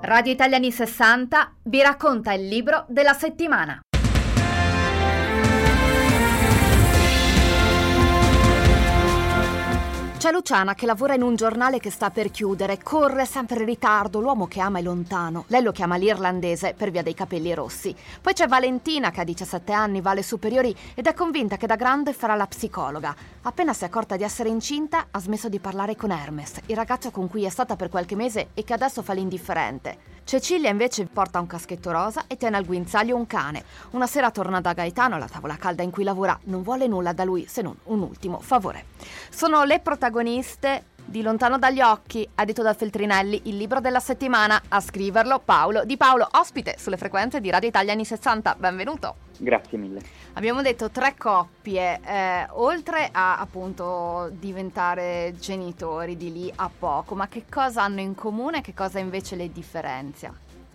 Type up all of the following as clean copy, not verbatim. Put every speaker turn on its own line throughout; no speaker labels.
Radio Italia anni 60 vi racconta il libro della settimana. C'è Luciana che lavora in un giornale che sta per chiudere, corre sempre in ritardo, l'uomo che ama è lontano. Lei lo chiama l'irlandese per via dei capelli rossi. Poi c'è Valentina che ha 17 anni, va alle superiori ed è convinta che da grande farà la psicologa. Appena si è accorta di essere incinta, ha smesso di parlare con Hermes, il ragazzo con cui è stata per qualche mese e che adesso fa l'indifferente. Cecilia invece porta un caschetto rosa e tiene al guinzaglio un cane. Una sera torna da Gaetano alla tavola calda in cui lavora, non vuole nulla da lui se non un ultimo favore. Sono le protagoniste di Lontano dagli occhi, edito da Feltrinelli, il libro della settimana. A scriverlo Paolo Di Paolo, ospite sulle frequenze di Radio Italia anni 60. Benvenuto.
Grazie mille.
Abbiamo detto 3 coppie, oltre a appunto diventare genitori di lì a poco, ma che cosa hanno in comune e che cosa invece le differenzia?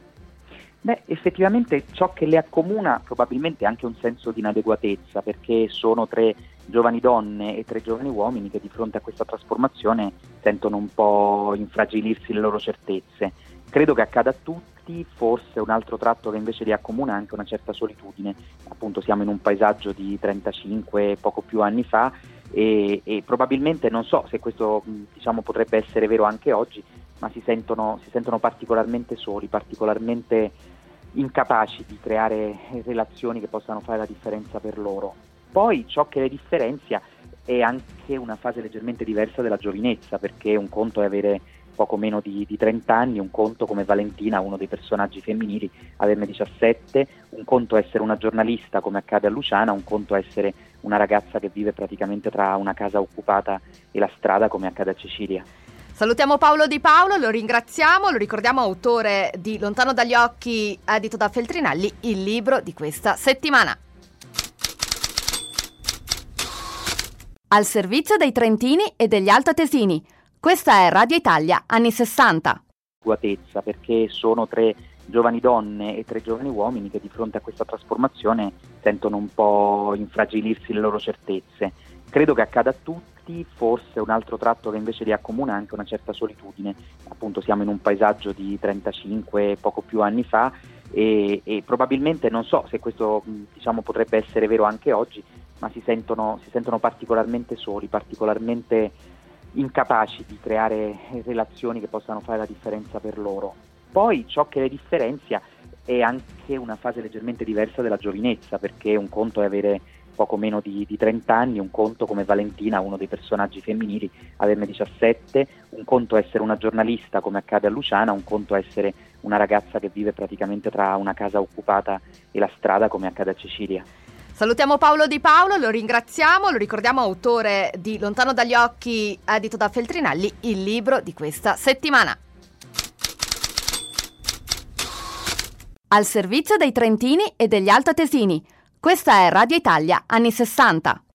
Beh, effettivamente ciò che le accomuna probabilmente è anche un senso di inadeguatezza, perché sono 3 giovani donne e 3 giovani uomini che di fronte a questa trasformazione sentono un po' infragilirsi le loro certezze. Credo che accada a tutti, forse un altro tratto che invece li accomuna è anche una certa solitudine. Appunto siamo in un paesaggio di 35, poco più anni fa e probabilmente, non so se questo potrebbe essere vero anche oggi, ma si sentono particolarmente soli, particolarmente incapaci di creare relazioni che possano fare la differenza per loro. Poi ciò che le differenzia è anche una fase leggermente diversa della giovinezza, perché un conto è avere poco meno di 30 anni, un conto come Valentina, uno dei personaggi femminili, averne 17, un conto è essere una giornalista come accade a Luciana, un conto è essere una ragazza che vive praticamente tra una casa occupata e la strada come accade a Cecilia.
Salutiamo Paolo Di Paolo, lo ringraziamo, lo ricordiamo autore di Lontano dagli occhi, edito da Feltrinelli, il libro di questa settimana. Al servizio dei trentini e degli altoatesini. Questa è Radio Italia anni 60.
Perché sono 3 giovani donne e 3 giovani uomini che di fronte a questa trasformazione sentono un po' infragilirsi le loro certezze. Credo che accada a tutti, forse un altro tratto che invece li accomuna è anche una certa solitudine. Appunto siamo in un paesaggio di 35, poco più anni fa e probabilmente, non so se questo potrebbe essere vero anche oggi, ma si sentono particolarmente soli, particolarmente incapaci di creare relazioni che possano fare la differenza per loro. Poi ciò che le differenzia è anche una fase leggermente diversa della giovinezza, perché un conto è avere poco meno di 30 anni, un conto come Valentina, uno dei personaggi femminili, averne 17, un conto è essere una giornalista come accade a Luciana, un conto è essere una ragazza che vive praticamente tra una casa occupata e la strada come accade a Cecilia.
Salutiamo Paolo Di Paolo, lo ringraziamo, lo ricordiamo autore di Lontano dagli occhi, edito da Feltrinelli, il libro di questa settimana. Al servizio dei trentini e degli altoatesini. Questa è Radio Italia anni 60.